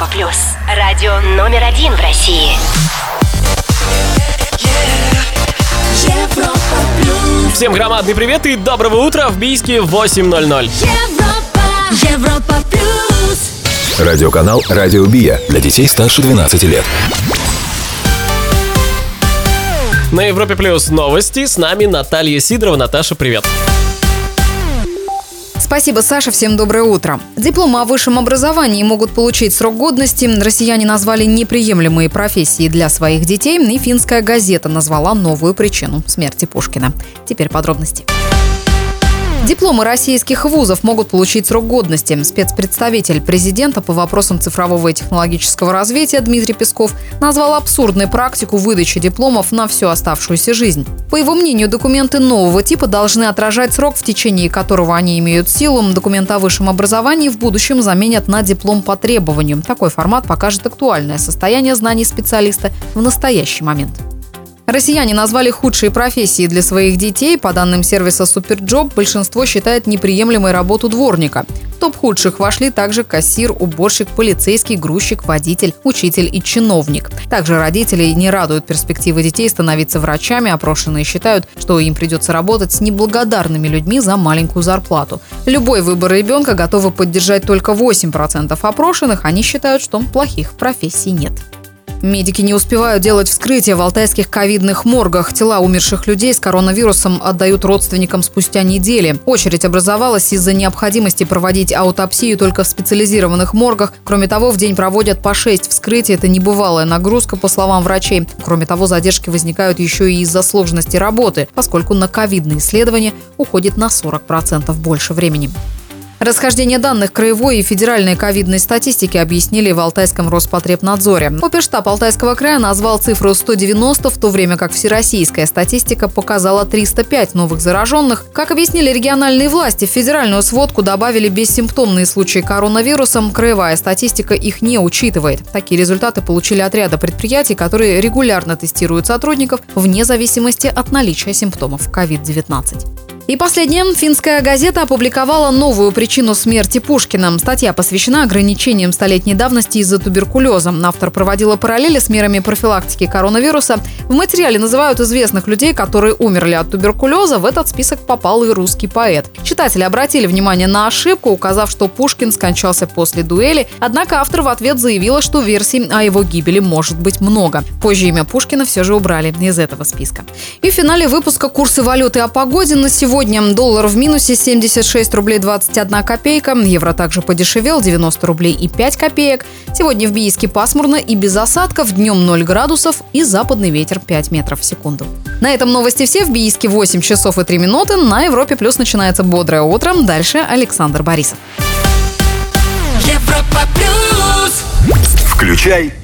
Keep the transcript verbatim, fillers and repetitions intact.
Европа плюс. Радио номер один в России. Европа плюс. Всем громадный привет и доброго утра в Бийске восемь ноль ноль. Европа, Европа плюс. Радиоканал «Радио Бия» для детей старше двенадцати лет. На Европе плюс новости. С нами Наталья Сидорова. Наташа, привет. Спасибо, Саша. Всем доброе утро. Дипломы о высшем образовании могут получить срок годности. Россияне назвали неприемлемые профессии для своих детей, и финская газета назвала новую причину смерти Пушкина. Теперь подробности. Дипломы российских вузов могут получить срок годности. Спецпредставитель президента по вопросам цифрового и технологического развития Дмитрий Песков назвал абсурдной практику выдачи дипломов на всю оставшуюся жизнь. По его мнению, документы нового типа должны отражать срок, в течение которого они имеют силу. Документ о высшем образовании в будущем заменят на диплом по требованию. Такой формат покажет актуальное состояние знаний специалиста в настоящий момент. Россияне назвали худшие профессии для своих детей. По данным сервиса Суперджоп, большинство считает неприемлемой работу дворника. В топ худших вошли также кассир, уборщик, полицейский, грузчик, водитель, учитель и чиновник. Также родителей не радуют перспективы детей становиться врачами. Опрошенные считают, что им придется работать с неблагодарными людьми за маленькую зарплату. Любой выбор ребенка готовы поддержать только восемь процентов опрошенных. Они считают, что плохих профессий нет. Медики не успевают делать вскрытия в алтайских ковидных моргах. Тела умерших людей с коронавирусом отдают родственникам спустя недели. Очередь образовалась из-за необходимости проводить аутопсию только в специализированных моргах. Кроме того, в день проводят по шесть вскрытий. Это небывалая нагрузка, по словам врачей. Кроме того, задержки возникают еще и из-за сложности работы, поскольку на ковидные исследования уходит на сорок процентов больше времени. Расхождение данных краевой и федеральной ковидной статистики объяснили в Алтайском Роспотребнадзоре. Оперштаб Алтайского края назвал цифру сто девяносто, в то время как всероссийская статистика показала триста пять новых зараженных. Как объяснили региональные власти, в федеральную сводку добавили бессимптомные случаи коронавируса. Краевая статистика их не учитывает. Такие результаты получили от ряда предприятий, которые регулярно тестируют сотрудников вне зависимости от наличия симптомов ковид девятнадцать. И последнее. Финская газета опубликовала новую причину смерти Пушкина. Статья посвящена ограничениям столетней давности из-за туберкулеза. Автор проводила параллели с мерами профилактики коронавируса. В материале называют известных людей, которые умерли от туберкулеза. В этот список попал и русский поэт. Читатели обратили внимание на ошибку, указав, что Пушкин скончался после дуэли. Однако автор в ответ заявила, что версий о его гибели может быть много. Позже имя Пушкина все же убрали из этого списка. И в финале выпуска курсы валюты о погоде на сегодня. Сегодня доллар в минусе семьдесят шесть рублей двадцать одна копейка. Евро также подешевел девяносто рублей и пять копеек. Сегодня в Бийске пасмурно и без осадков. Днем ноль градусов и западный ветер пять метров в секунду. На этом новости все. В Бийске восемь часов и три минуты. На Европе плюс начинается бодрое утро. Дальше Александр Борисов. Европа плюс. Включай